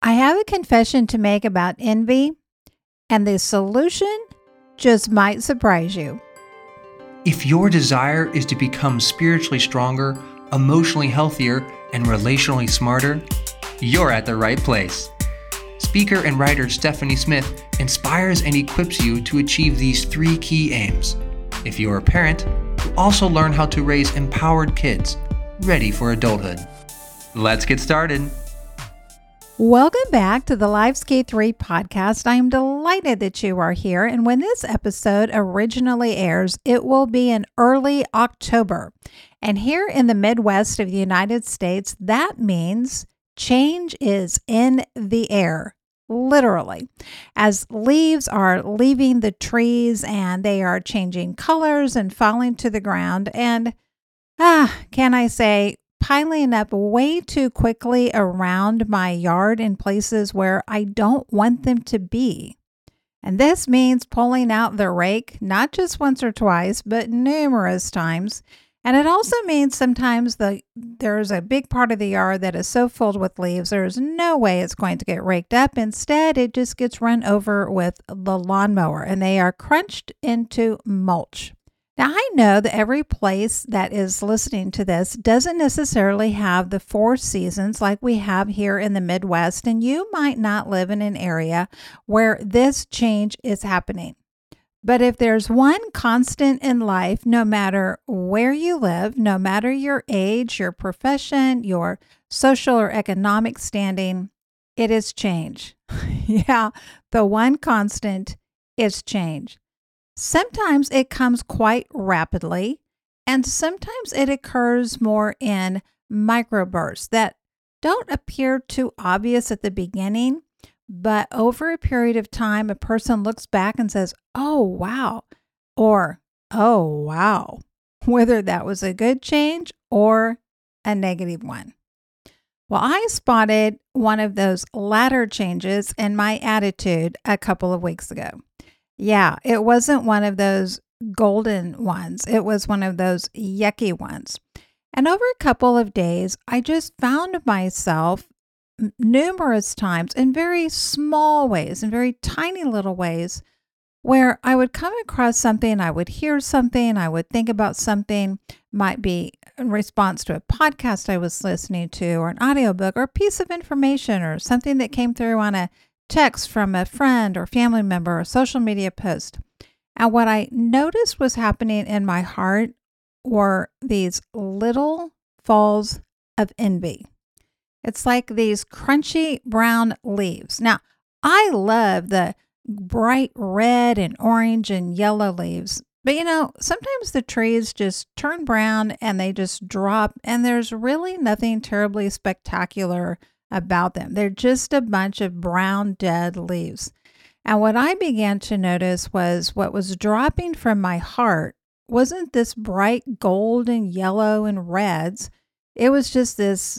I have a confession to make about envy, and the solution just might surprise you. If your desire is to become spiritually stronger, emotionally healthier, and relationally smarter, you're at the right place. Speaker and writer Stephanie Smith inspires and equips you to achieve these three key aims. If you're a parent, you'll also learn how to raise empowered kids, ready for adulthood. Let's get started. Welcome back to the Life's Key 3 podcast. I am delighted that you are here. And when this episode originally airs, it will be in early October. And here in the Midwest of the United States, that means change is in the air, literally. As leaves are leaving the trees and they are changing colors and falling to the ground. And, can I say, piling up way too quickly around my yard in places where I don't want them to be. And this means pulling out the rake, not just once or twice, but numerous times. And it also means sometimes there's a big part of the yard that is so filled with leaves, there's no way it's going to get raked up. Instead, it just gets run over with the lawnmower and they are crunched into mulch. Now, I know that every place that is listening to this doesn't necessarily have the 4 seasons like we have here in the Midwest, and you might not live in an area where this change is happening. But if there's one constant in life, no matter where you live, no matter your age, your profession, your social or economic standing, it is change. Yeah, the one constant is change. Sometimes it comes quite rapidly, and sometimes it occurs more in microbursts that don't appear too obvious at the beginning, but over a period of time, a person looks back and says, "Oh, wow," or "Oh, wow," whether that was a good change or a negative one. Well, I spotted one of those latter changes in my attitude a couple of weeks ago. Yeah, it wasn't one of those golden ones. It was one of those yucky ones. And over a couple of days, I just found myself numerous times in very small ways, in very tiny little ways, where I would come across something, I would hear something, I would think about something, might be in response to a podcast I was listening to, or an audiobook, or a piece of information, or something that came through on a text from a friend or family member or a social media post. And what I noticed was happening in my heart were these little falls of envy. It's like these crunchy brown leaves. Now, I love the bright red and orange and yellow leaves, but sometimes the trees just turn brown and they just drop, and there's really nothing terribly spectacular about them. They're just a bunch of brown dead leaves. And what I began to notice was what was dropping from my heart wasn't this bright gold and yellow and reds. It was just this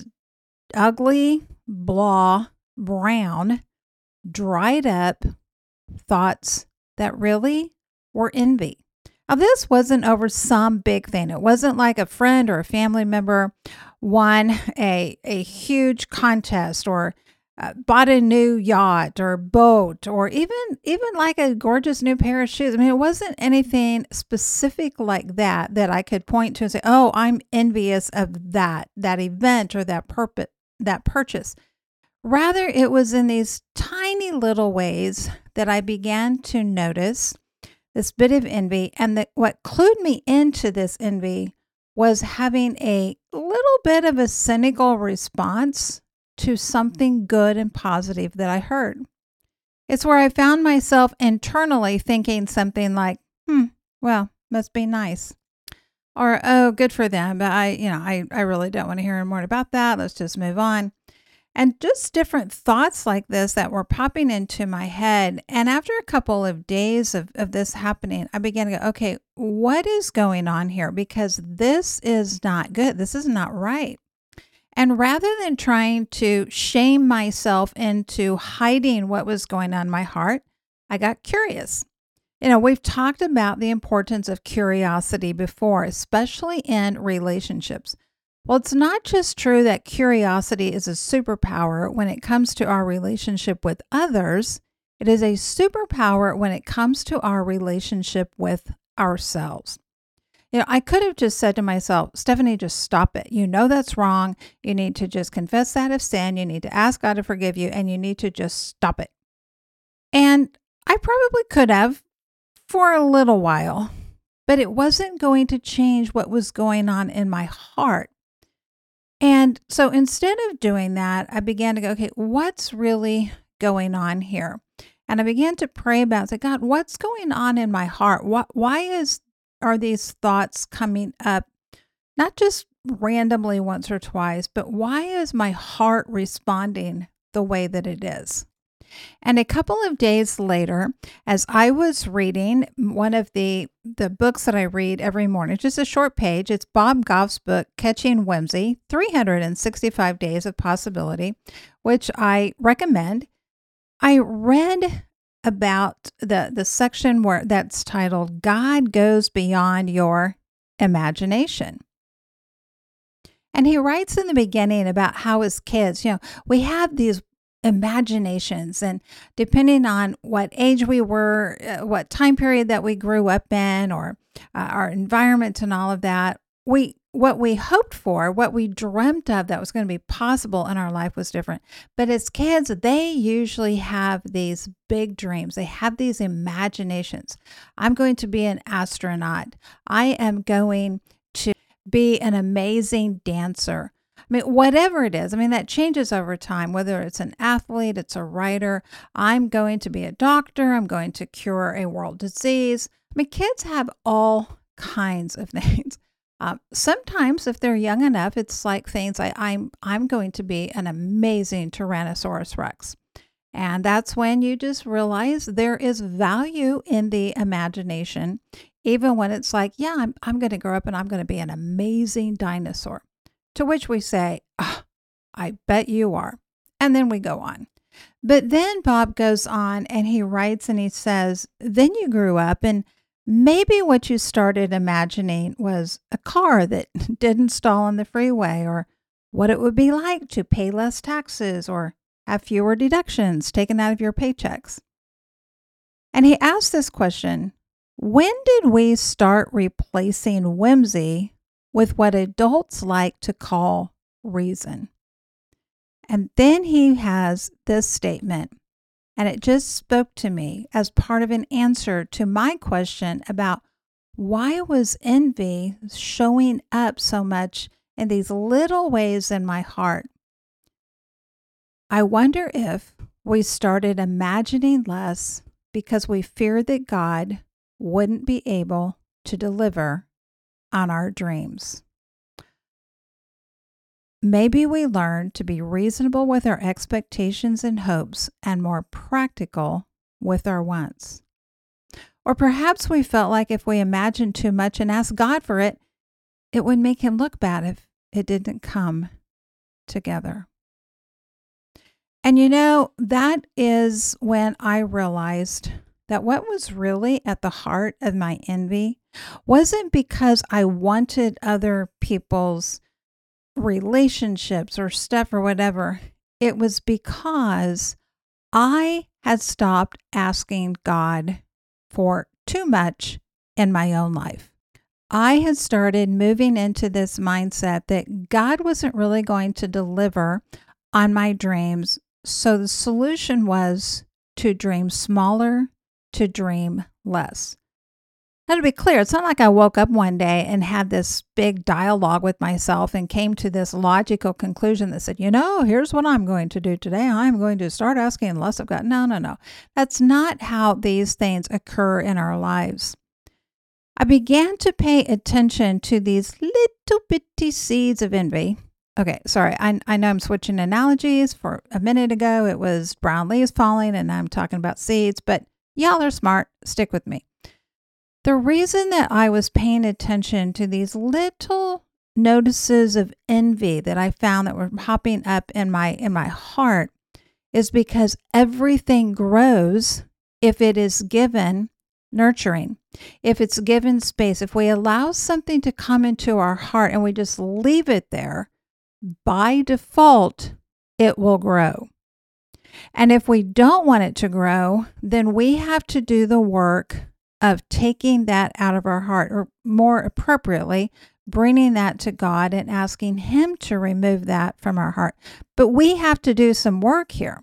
ugly, blah, brown, dried up thoughts that really were envy. Now, this wasn't over some big thing. It wasn't like a friend or a family member won a huge contest or bought a new yacht or boat or even like a gorgeous new pair of shoes. I mean, it wasn't anything specific like that I could point to and say, "Oh, I'm envious of that event or that purchase." Rather, it was in these tiny little ways that I began to notice this bit of envy, and what clued me into this envy was having a little bit of a cynical response to something good and positive that I heard. It's where I found myself internally thinking something like, well, must be nice. Or, "Oh, good for them, but I really don't want to hear any more about that. Let's just move on." And just different thoughts like this that were popping into my head. And after a couple of days of this happening, I began to go, okay, what is going on here? Because this is not good. This is not right. And rather than trying to shame myself into hiding what was going on in my heart, I got curious. We've talked about the importance of curiosity before, especially in relationships. Well, it's not just true that curiosity is a superpower when it comes to our relationship with others, it is a superpower when it comes to our relationship with ourselves. I could have just said to myself, Stephanie, just stop it. You know that's wrong. You need to just confess that as sin. You need to ask God to forgive you, and you need to just stop it. And I probably could have for a little while, but it wasn't going to change what was going on in my heart. And so instead of doing that, I began to go, okay, what's really going on here? And I began to pray about, say, God, what's going on in my heart? Why are these thoughts coming up, not just randomly once or twice, but why is my heart responding the way that it is? And a couple of days later, as I was reading one of the books that I read every morning, just a short page, it's Bob Goff's book, Catching Whimsy, 365 Days of Possibility, which I recommend. I read about the section where that's titled, God Goes Beyond Your Imagination. And he writes in the beginning about how as kids, we have these imaginations, and depending on what age we were, what time period that we grew up in, or our environment and all of that, what we hoped for, what we dreamt of that was going to be possible in our life was different. But as kids, they usually have these big dreams. They have these imaginations. I'm going to be an astronaut. I am going to be an amazing dancer. Whatever it is, that changes over time, whether it's an athlete, it's a writer. I'm going to be a doctor. I'm going to cure a world disease. Kids have all kinds of things. Sometimes if they're young enough, it's like things like I'm going to be an amazing Tyrannosaurus Rex. And that's when you just realize there is value in the imagination, even when it's like, yeah, I'm going to grow up and I'm going to be an amazing dinosaur. To which we say, oh, I bet you are. And then we go on. But then Bob goes on and he writes and he says, then you grew up and maybe what you started imagining was a car that didn't stall on the freeway, or what it would be like to pay less taxes or have fewer deductions taken out of your paychecks. And he asked this question, when did we start replacing whimsy with what adults like to call reason? And then he has this statement, and it just spoke to me as part of an answer to my question about why was envy showing up so much in these little ways in my heart. I wonder if we started imagining less because we feared that God wouldn't be able to deliver on our dreams. Maybe we learned to be reasonable with our expectations and hopes and more practical with our wants. Or perhaps we felt like if we imagined too much and asked God for it, it would make him look bad if it didn't come together. And that is when I realized that what was really at the heart of my envy wasn't because I wanted other people's relationships or stuff or whatever. It was because I had stopped asking God for too much in my own life. I had started moving into this mindset that God wasn't really going to deliver on my dreams. So the solution was to dream smaller, to dream less. Now, to be clear, it's not like I woke up one day and had this big dialogue with myself and came to this logical conclusion that said, here's what I'm going to do today. I'm going to start asking less of God. No. That's not how these things occur in our lives. I began to pay attention to these little bitty seeds of envy. Okay, sorry, I know I'm switching analogies. For a minute ago, it was brown leaves falling, and I'm talking about seeds, but y'all are smart. Stick with me. The reason that I was paying attention to these little notices of envy that I found that were popping up in my heart is because everything grows if it is given nurturing, if it's given space, if we allow something to come into our heart and we just leave it there, by default, it will grow. And if we don't want it to grow, then we have to do the work of taking that out of our heart, or more appropriately, bringing that to God and asking Him to remove that from our heart. But we have to do some work here.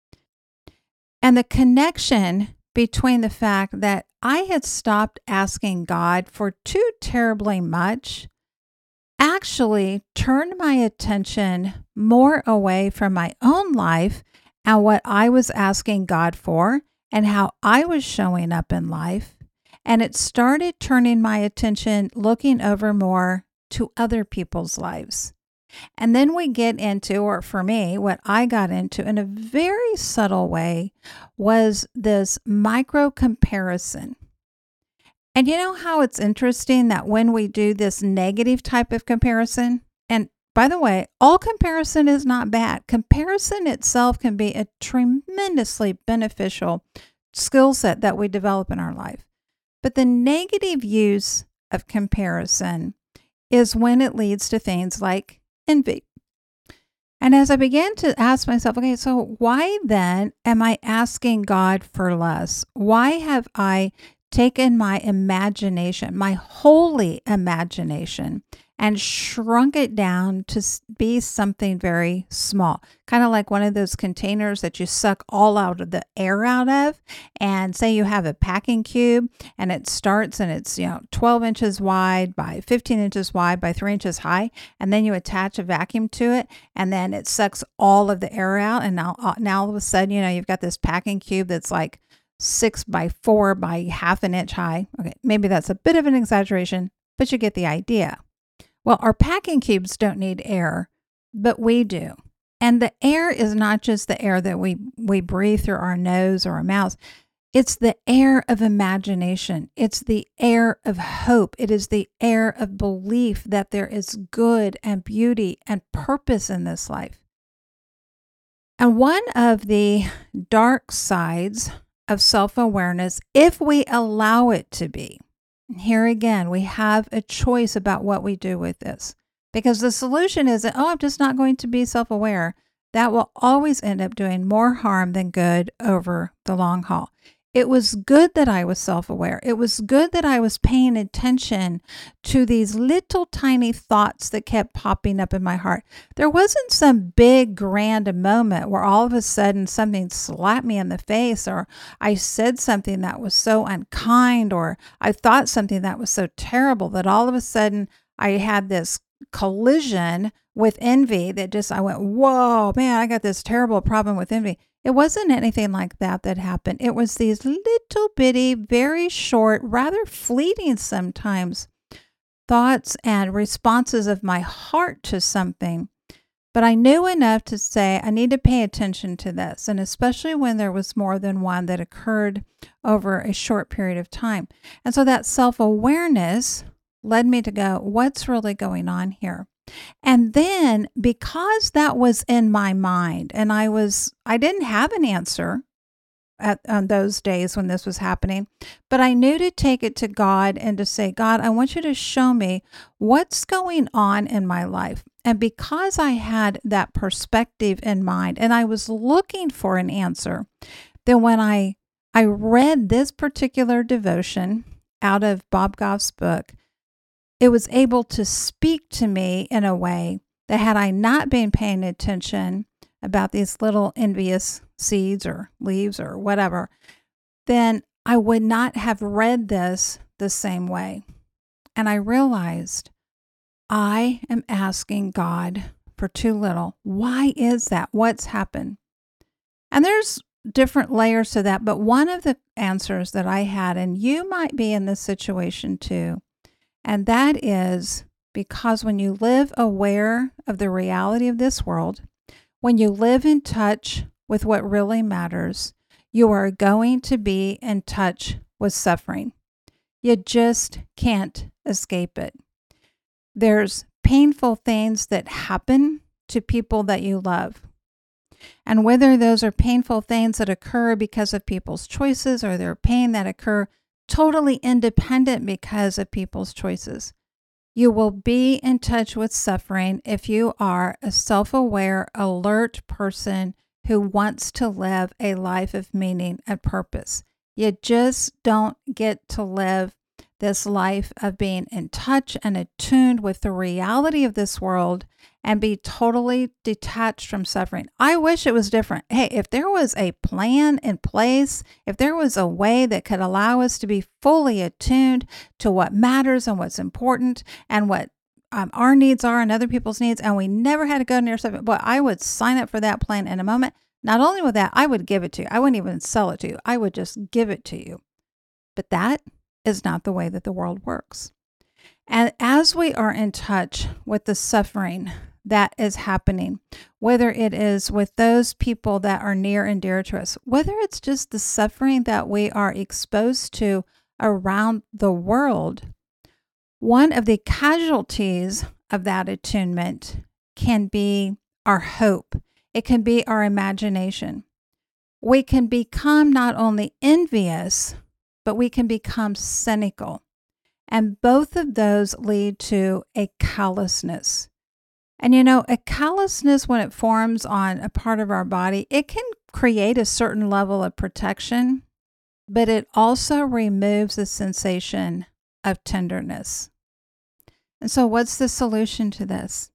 And the connection between the fact that I had stopped asking God for too terribly much actually turned my attention more away from my own life and what I was asking God for and how I was showing up in life. And it started turning my attention, looking over more to other people's lives. And then we get into, or for me, what I got into in a very subtle way was this micro comparison. And you know how it's interesting that when we do this negative type of comparison, and by the way, all comparison is not bad. Comparison itself can be a tremendously beneficial skill set that we develop in our life. But the negative use of comparison is when it leads to things like envy. And as I began to ask myself, okay, so why then am I asking God for less? Why have I taken my imagination, my holy imagination, and shrunk it down to be something very small, kind of like one of those containers that you suck all out of the air out of? And say you have a packing cube and it starts and it's 12 inches wide by 15 inches wide by 3 inches high, and then you attach a vacuum to it and then it sucks all of the air out, and now all of a sudden you've got this packing cube that's like 6 by 4 by half an inch high. Okay, maybe that's a bit of an exaggeration, but you get the idea. Well, our packing cubes don't need air, but we do. And the air is not just the air that we breathe through our nose or our mouths. It's the air of imagination. It's the air of hope. It is the air of belief that there is good and beauty and purpose in this life. And one of the dark sides of self-awareness, if we allow it to be, here again, we have a choice about what we do with this, because the solution isn't, I'm just not going to be self-aware. That will always end up doing more harm than good over the long haul. It was good that I was self-aware. It was good that I was paying attention to these little tiny thoughts that kept popping up in my heart. There wasn't some big grand moment where all of a sudden something slapped me in the face, or I said something that was so unkind, or I thought something that was so terrible that all of a sudden I had this collision with envy that I went, whoa, man, I got this terrible problem with envy. It wasn't anything like that happened. It was these little bitty, very short, rather fleeting sometimes, thoughts and responses of my heart to something. But I knew enough to say, I need to pay attention to this, and especially when there was more than one that occurred over a short period of time. And so that self-awareness led me to go, what's really going on here? And then because that was in my mind, and I didn't have an answer on those days when this was happening, but I knew to take it to God and to say, God, I want you to show me what's going on in my life. And because I had that perspective in mind and I was looking for an answer, then when I read this particular devotion out of Bob Goff's book, it was able to speak to me in a way that had I not been paying attention about these little envious seeds or leaves or whatever, then I would not have read this the same way. And I realized I am asking God for too little. Why is that? What's happened? And there's different layers to that, but one of the answers that I had, and you might be in this situation too, and that is because when you live aware of the reality of this world, when you live in touch with what really matters, you are going to be in touch with suffering. You just can't escape it. There's painful things that happen to people that you love. And whether those are painful things that occur because of people's choices or they're pain that occur totally independent because of people's choices. You will be in touch with suffering if you are a self-aware, alert person who wants to live a life of meaning and purpose. You just don't get to live this life of being in touch and attuned with the reality of this world and be totally detached from suffering. I wish it was different. Hey, if there was a plan in place, if there was a way that could allow us to be fully attuned to what matters and what's important and what our needs are and other people's needs, and we never had to go near suffering, but I would sign up for that plan in a moment. Not only with that, I would give it to you. I wouldn't even sell it to you. I would just give it to you. But that is not the way that the world works. And as we are in touch with the suffering that is happening, whether it is with those people that are near and dear to us, whether it's just the suffering that we are exposed to around the world, one of the casualties of that attunement can be our hope. It can be our imagination. We can become not only envious, but we can become cynical. And both of those lead to a callousness. And a callousness, when it forms on a part of our body, it can create a certain level of protection, but it also removes the sensation of tenderness. And so what's the solution to this?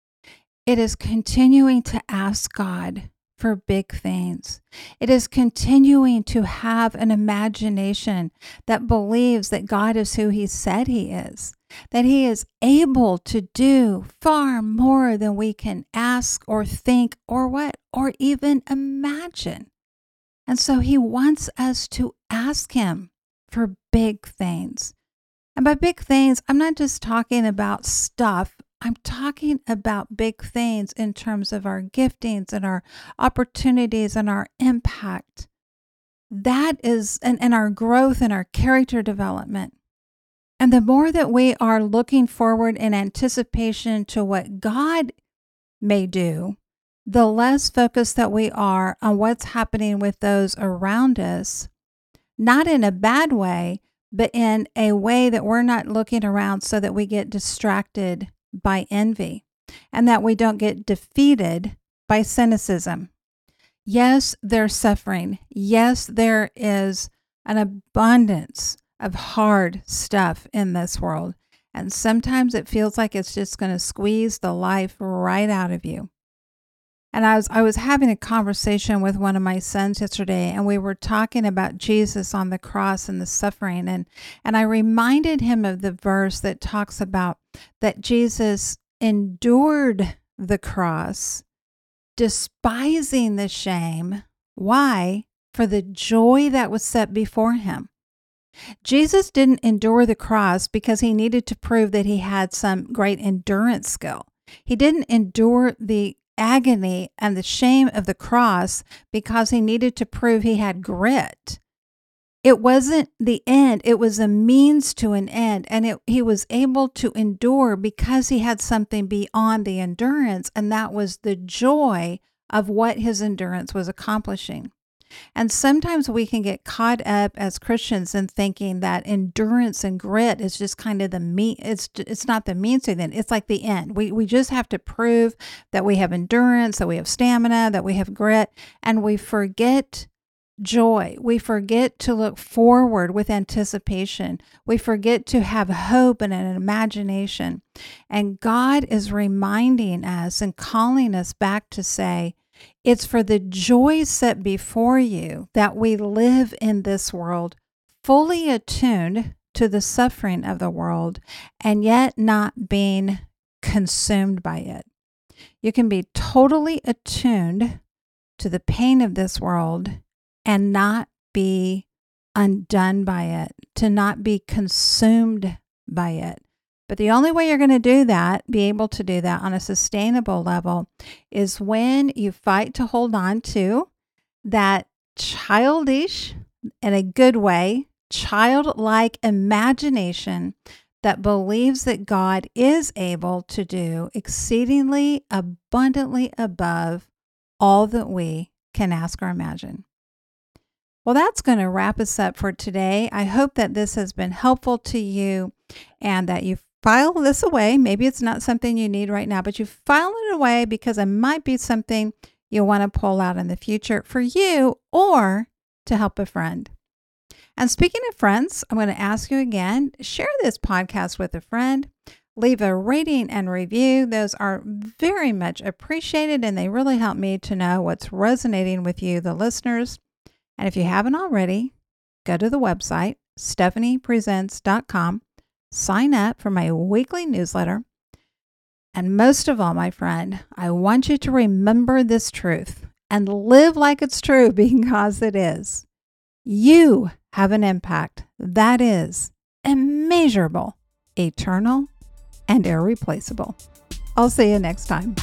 It is continuing to ask God for big things. It is continuing to have an imagination that believes that God is who He said He is, that He is able to do far more than we can ask or think or even imagine. And so He wants us to ask Him for big things. And by big things, I'm not just talking about stuff. I'm talking about big things in terms of our giftings and our opportunities and our impact. That is, and our growth and our character development. And the more that we are looking forward in anticipation to what God may do, the less focused that we are on what's happening with those around us, not in a bad way, but in a way that we're not looking around so that we get distracted by envy and that we don't get defeated by cynicism. Yes, there's suffering. Yes, there is an abundance of hard stuff in this world. And sometimes it feels like it's just going to squeeze the life right out of you. And I was having a conversation with one of my sons yesterday, and we were talking about Jesus on the cross and the suffering. And I reminded him of the verse that talks about that Jesus endured the cross, despising the shame. Why? For the joy that was set before him. Jesus didn't endure the cross because he needed to prove that he had some great endurance skill. He didn't endure the agony and the shame of the cross because he needed to prove he had grit. It wasn't the end. It was a means to an end. And he was able to endure because he had something beyond the endurance, and that was the joy of what his endurance was accomplishing. And sometimes we can get caught up as Christians in thinking that endurance and grit is just kind of the mean. It's not the means to the end. It's like the end. We just have to prove that we have endurance, that we have stamina, that we have grit, and we forget joy. We forget to look forward with anticipation. We forget to have hope and an imagination. And God is reminding us and calling us back to say, it's for the joy set before you that we live in this world, fully attuned to the suffering of the world, and yet not being consumed by it. You can be totally attuned to the pain of this world and not be undone by it, to not be consumed by it. But the only way you're going to do that, be able to do that on a sustainable level, is when you fight to hold on to that childish, in a good way, childlike imagination that believes that God is able to do exceedingly abundantly above all that we can ask or imagine. Well, that's going to wrap us up for today. I hope that this has been helpful to you and that you file this away. Maybe it's not something you need right now, but you file it away because it might be something you'll want to pull out in the future for you or to help a friend. And speaking of friends, I'm going to ask you again, share this podcast with a friend. Leave a rating and review. Those are very much appreciated, and they really help me to know what's resonating with you, the listeners. And if you haven't already, go to the website, stephaniepresents.com, sign up for my weekly newsletter. And most of all, my friend, I want you to remember this truth and live like it's true because it is. You have an impact that is immeasurable, eternal, and irreplaceable. I'll see you next time.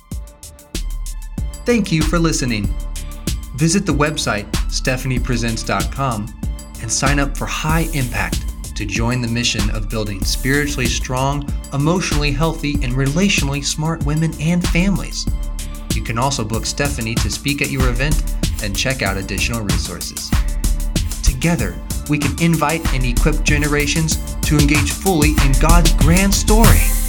Thank you for listening. Visit the website, stephaniepresents.com, and sign up for High Impact to join the mission of building spiritually strong, emotionally healthy, and relationally smart women and families. You can also book Stephanie to speak at your event and check out additional resources. Together, we can invite and equip generations to engage fully in God's grand story.